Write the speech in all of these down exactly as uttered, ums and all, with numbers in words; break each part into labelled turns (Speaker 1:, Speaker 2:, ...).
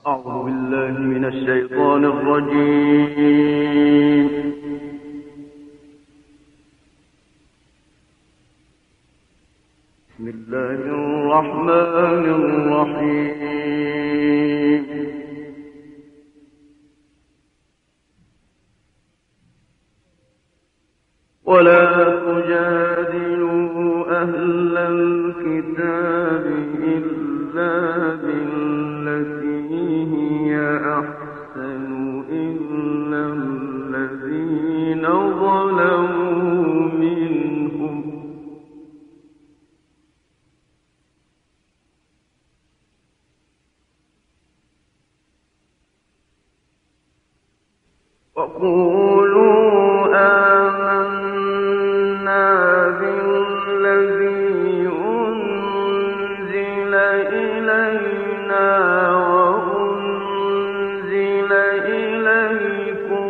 Speaker 1: أعوذ بالله من الشيطان الرجيم. بسم الله الرحمن الرحيم. ولا تجادلوا أهل الكتاب إلا بالتي هي أحسن إلا الذين ظلموا منهم وقولوا آمنا بالذي أنزل إلينا وأنزل إليكم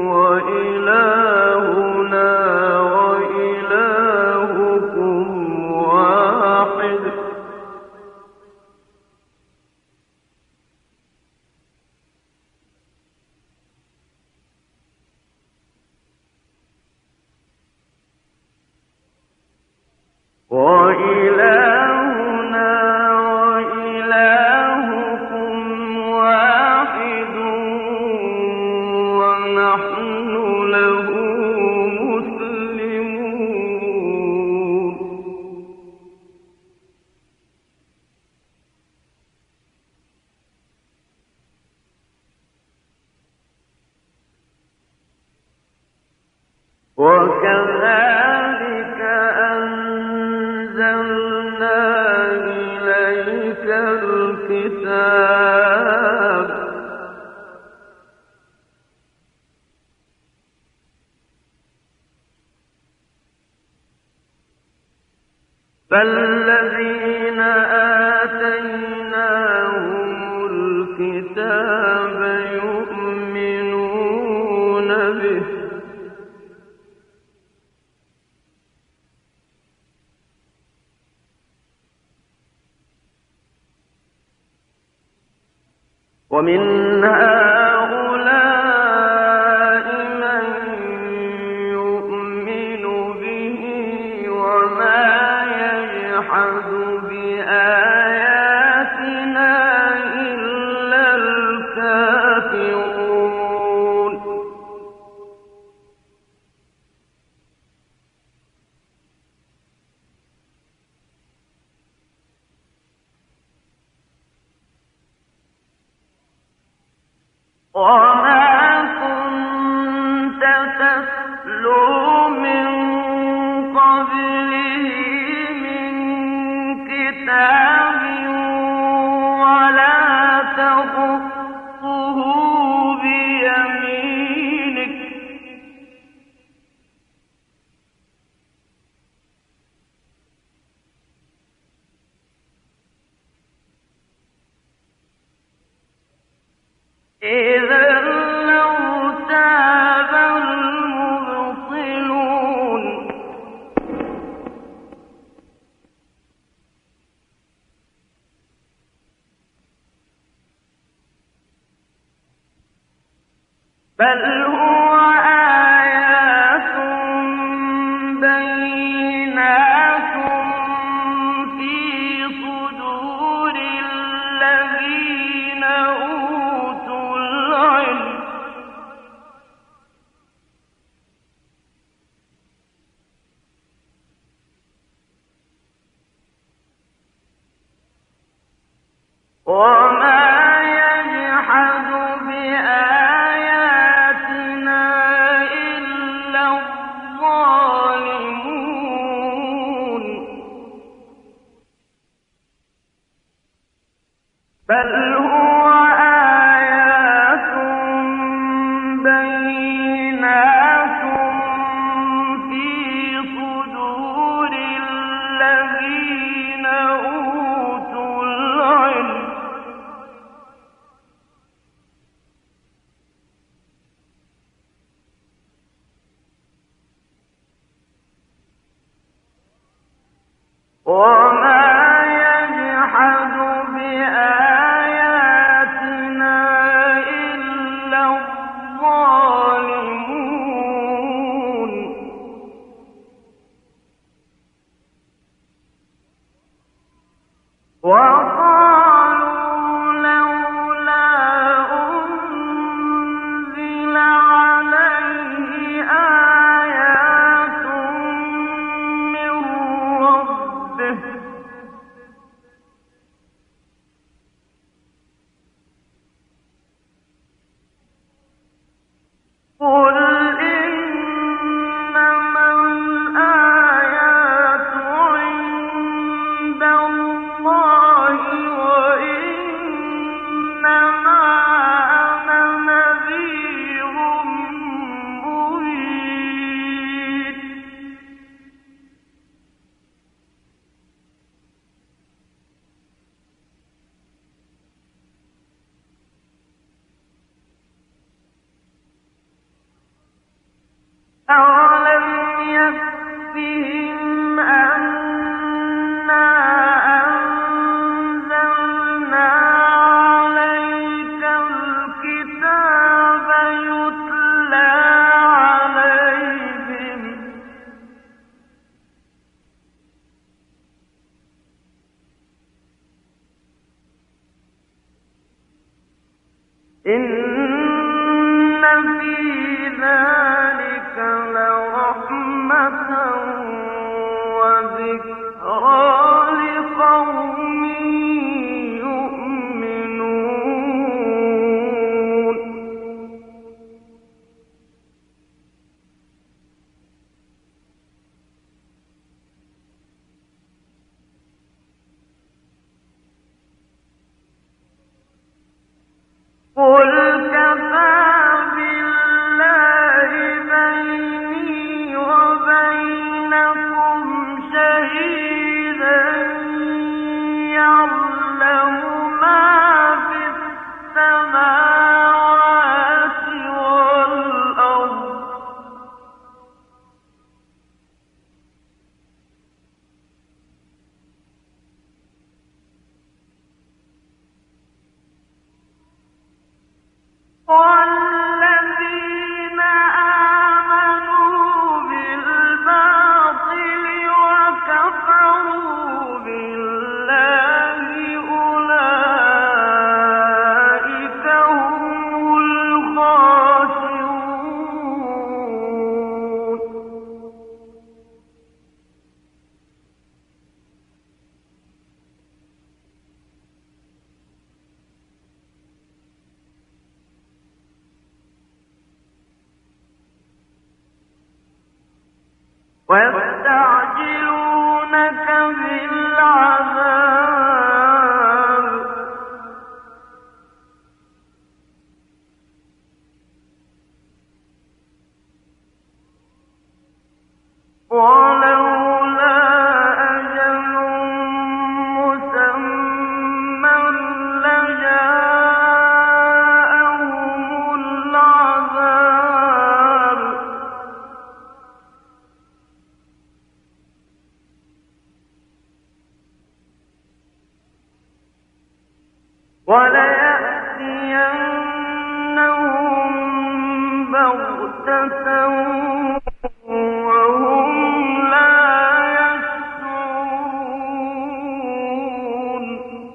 Speaker 1: وإلهنا وإلهكم واحد وإلهنا وإلهكم واحد ونحن له مسلمون. وكذلك أنزلنا إليك الكتاب فالذين آتيناهم الكتاب يؤمنون به ومن هؤلاء من يؤمن به وما يجحد بآياتنا إلا الكافرون. وما كنت تتلو من قبله من كتاب ولا تخطه بيمينك إذا لارتاب المبطلون. بل هو آيات بينات في صدور الذين أوتوا العلم وما يجحد بآياتنا إلا الظالمون. بل هو آيات بينات في صدور الذين أوتوا العلم وما يجحد بآياتنا إن في ذلك لرحمة وذكرى لقوم يؤمنون. قل كفى بالله بيني وبينكم شهيدا يعلم ما في السماوات والأرض والذين آمنوا بالباطل وكفروا بالله أولئك هم الخاسرون. ويستعجلونك بالعذاب ولولا أجل مسمى لجاءهم العذاب وليأتينهم بغتة وهم لا يشعرون.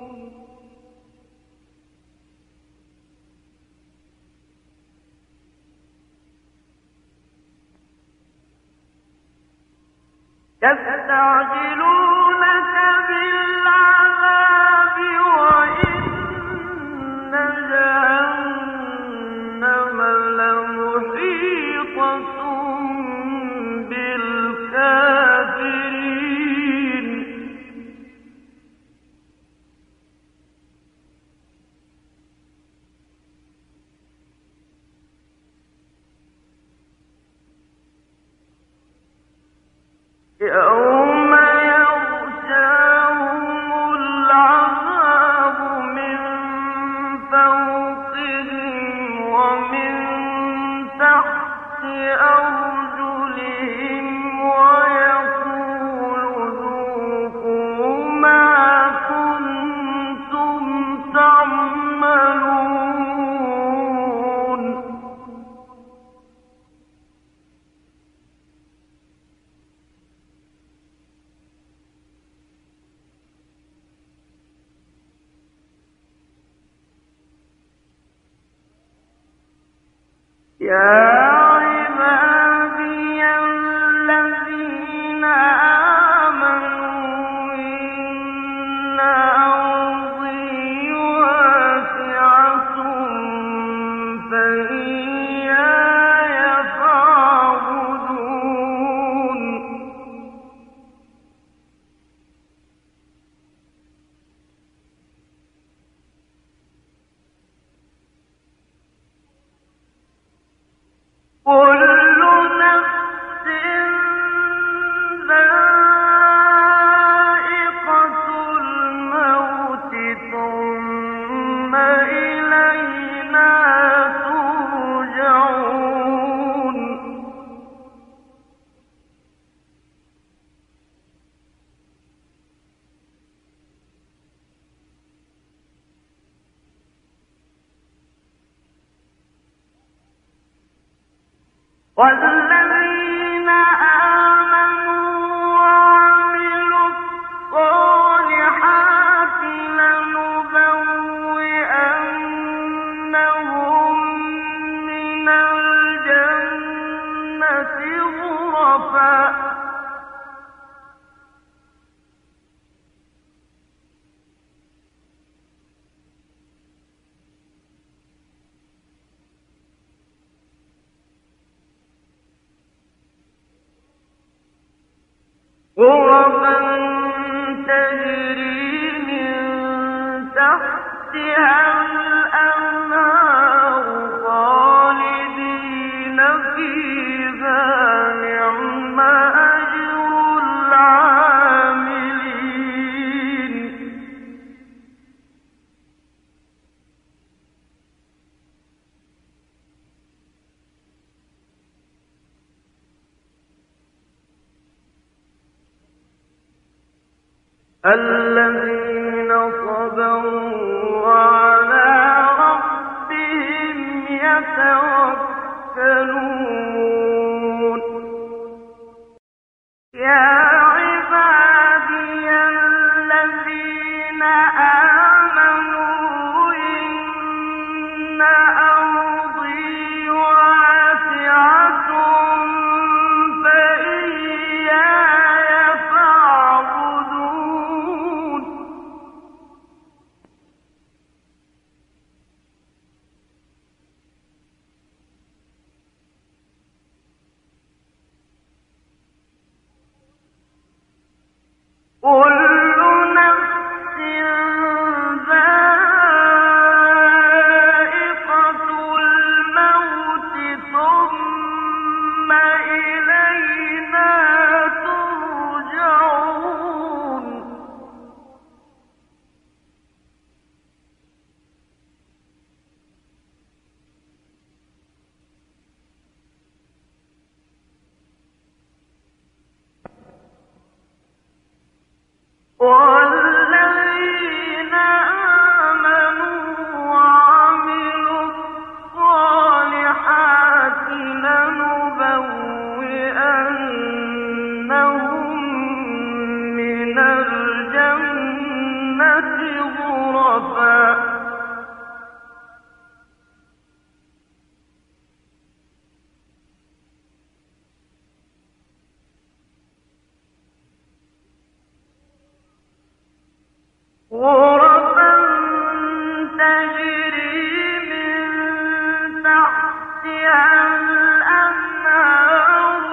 Speaker 1: يستعجلونك بالعذاب وإن جهنم لمحيطة بالكافرين. يوم يغشاهم العذاب من فوقهم ومن تحت أرجلهم ويقول ذوقوا ما كنتم تعملون. يا عبادي الذين آمنوا إن أرضي واسعة فإياي فاعبدون. كل نفس ذائقة الموت ثم إلينا ترجعون. والذين آمنوا وعملوا الصالحات لنبوئنهم غرفا تجري من تحتها الأنهار خالدين فيها نعم أجر العاملين الذين صبروا وعلى ربهم يتوكلون يا عبادي الذين آمنوا إن أرضي واسعة فإياي فاعبدون كل نفس ذائقة الموت ثم إلينا ترجعون والذين آمنوا وعملوا الصالحات لنبوئنهم من الجنة غرفا غرفا تجري من تحتها الأنهار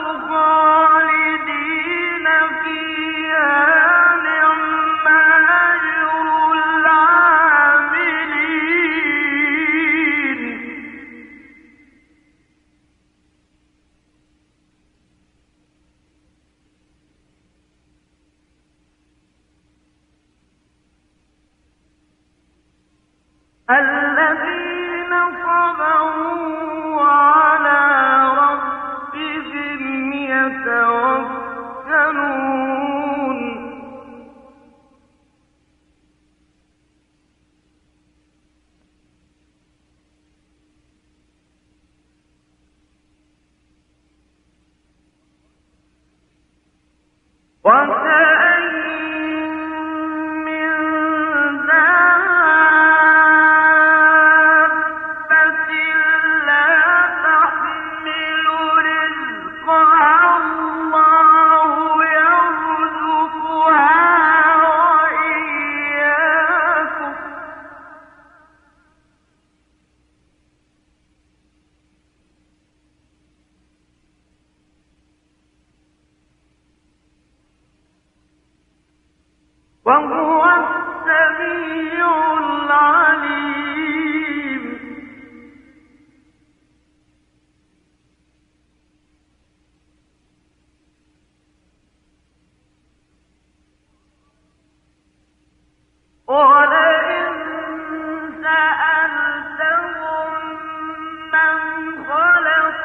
Speaker 1: خالدين فيها نعم أجر العاملين الذين صبروا وعلى ربهم يتوكلون وكأين من دابة لا تحمل رزقها الله يرزقها وإياكم وهو السميع العليم ولئن سألتهم من خلق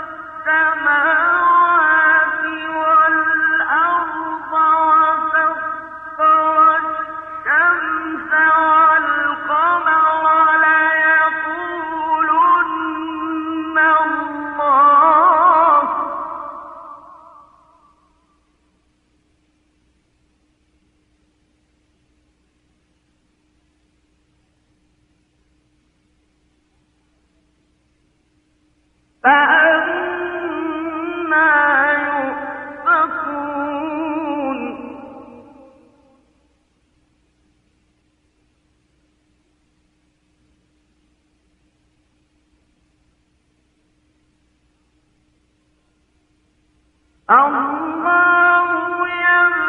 Speaker 1: السماوات والأرض وسخر الشمس والقمر ليقولن الله فأنا يؤفكون الله يملك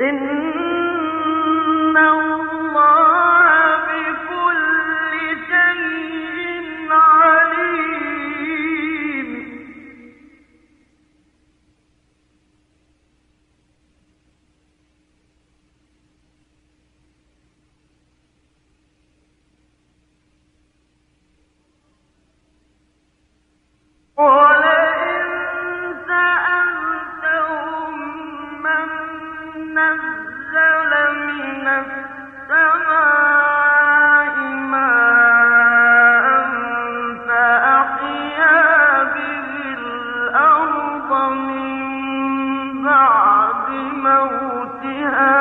Speaker 1: إِنَّ اللَّهَ بِكُلِّ شَيْءٍ عَلِيمٌ. وَلَئِن سَأَلْتَهُم مَّن نَّزَّلَ مِنَ السَّمَاءِ مَاءً فَأَحْيَا بِهِ الْأَرْضَ مِن بَعْدِ مَوْتِهَا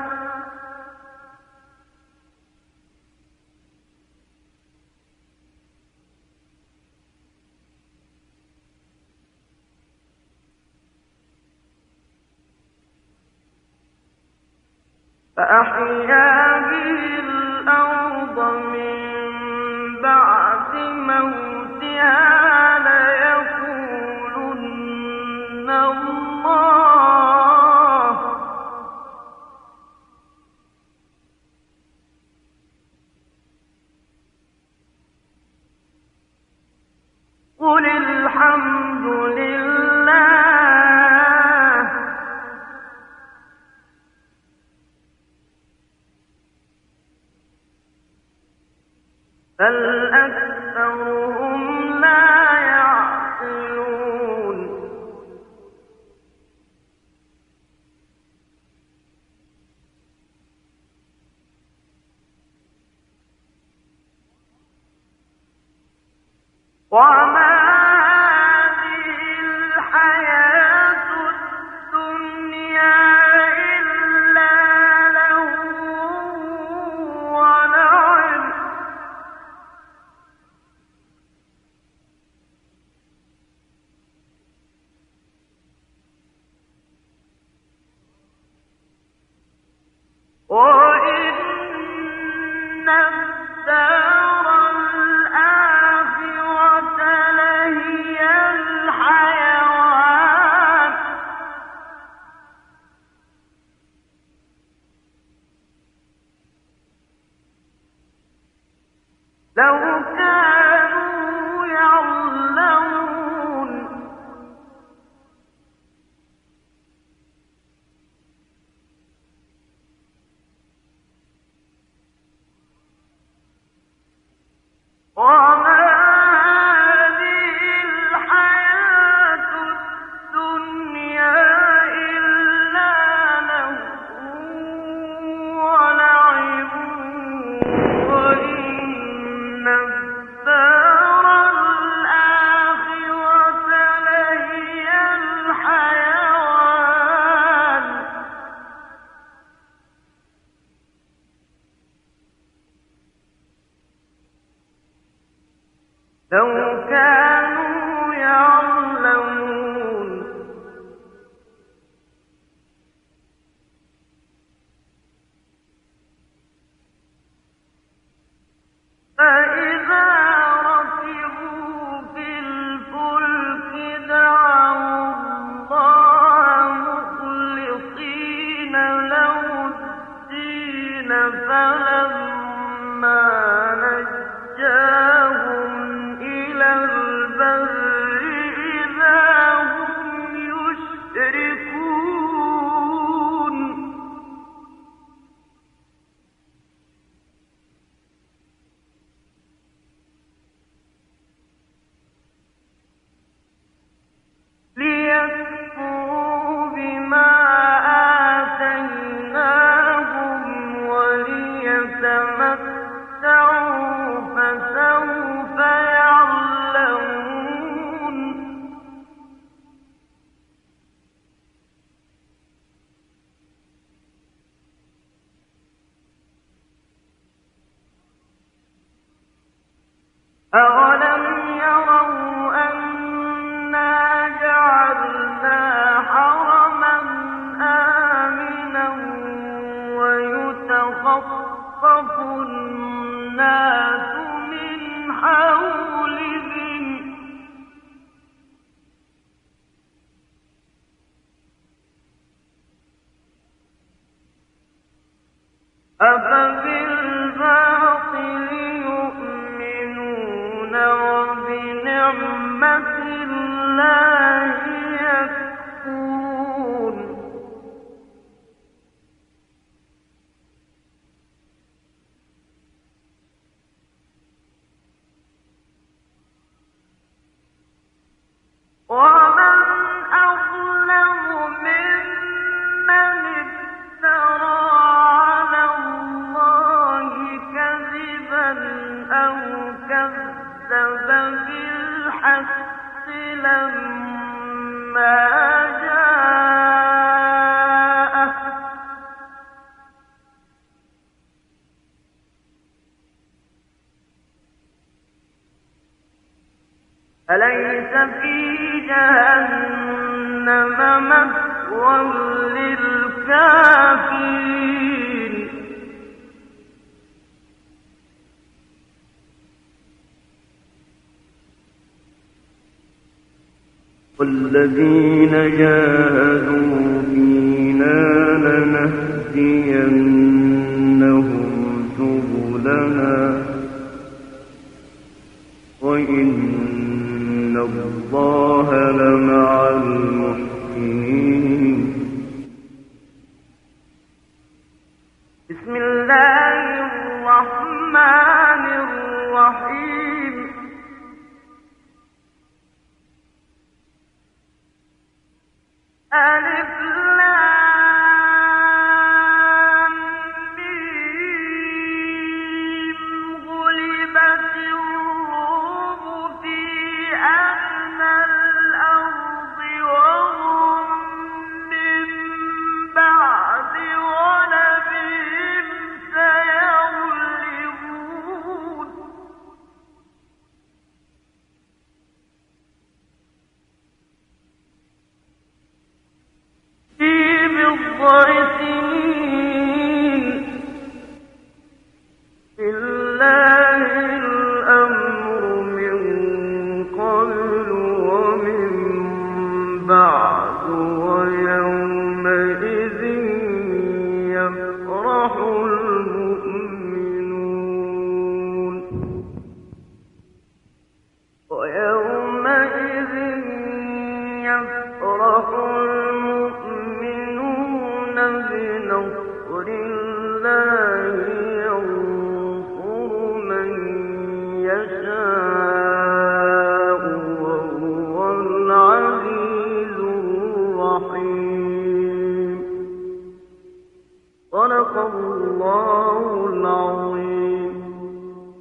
Speaker 1: فَأَحْيَا بِهِ الْأَرْضَ مِن بَعْدِ مَوْتِهَا لَيَقُولُنَّ اللَّهُ ۚ قُلِ الْحَمْدُ لِلَّهِ بَلْ أَكْثَرُهُمْ لَا يَعْقِلُونَ. وَمَا هَٰذِهِ الْحَيَاةُ الدُّنْيَا إِلَّا لَهْوٌ وَلَعِبٌ ۚ وَإِنَّ الدَّارَ الْآخِرَةَ لَهِيَ الْحَيَوَانُ ۚ لَوْ كَانُوا يَعْلَمُونَ. وَمَا هَٰذِهِ الْحَيَاةُ الدُّنْيَا إِلَّا لَهْوٌ وَلَعِبٌ ۚ وَإِنَّ الدَّارَ الْآخِرَةَ لَهِيَ الْحَيَوَانُ ۚ لَوْ كَانُوا يَعْلَمُونَ. فَإِذَا رَكِبُوا فِي الْفُلْكِ دَعَوُا اللَّهَ مُخْلِصِينَ لَهُ الدِّينَ فَلَمَّا نَجَّاهُمْ إِلَى الْبَرِّ إِذَا هُمْ يُشْرِكُونَ. لِيَكْفُرُوا بِمَا آتَيْنَاهُمْ وَلِيَتَمَتَّعُوا فَسَوْفَ يَعْلَمُونَ. أَوَلَمْ يَرَوْا أَنَّا جَعَلْنَا حَرَمًا آمِنًا وَيُتَخَطَّفُ النَّاسُ مِنْ حَوْلِهِمْ ۚ أفبالباطل يؤمنون وبنعمة الله يكفرون ومن أظلم ممن افترى على الله كذبا أو كذب بالحق لما جاءه أليس في جهنم مثوى للكافرين والذين جاهدوا فينا لنهدينهم سبلنا وإن الله لمع المحسنين. بسم الله الرحمن الرحيم. ألف لام ميم غلبت الروم في أدنى الأرض وهم من بعد غلبهم سيغلبون في بضع سنين لله الأمر من قبل ومن بعد ويومئذ يفرح المؤمنون ويومئذ يفرح المؤمنون بنصر الله